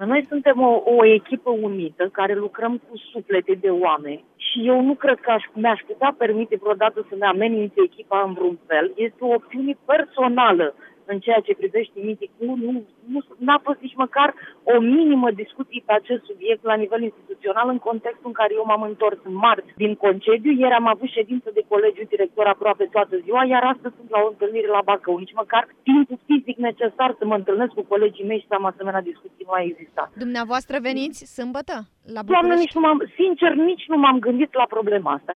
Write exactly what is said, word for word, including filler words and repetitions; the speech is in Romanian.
Noi suntem o, o echipă unită care lucrăm cu suflete de oameni și eu nu cred că aș, mi-aș putea permite vreodată să ne amenințe echipa în vreun fel. Este o opțiune personală în ceea ce privește Mitic. Nu, nu, nu, n-a fost nici măcar o minimă discuție pe acest subiect la nivel instituțional în contextul în care eu m-am întors în marți din concediu. Ieri am avut ședință de colegiu director aproape toată ziua, iar astăzi sunt la o întâlnire la Bacău. Nici măcar timpul fizic necesar să mă întâlnesc cu colegii mei și să am asemenea discuții nu a existat. Dumneavoastră veniți sâmbătă la București? Doamne, nici nu m-am, sincer, nici nu m-am gândit la problema asta.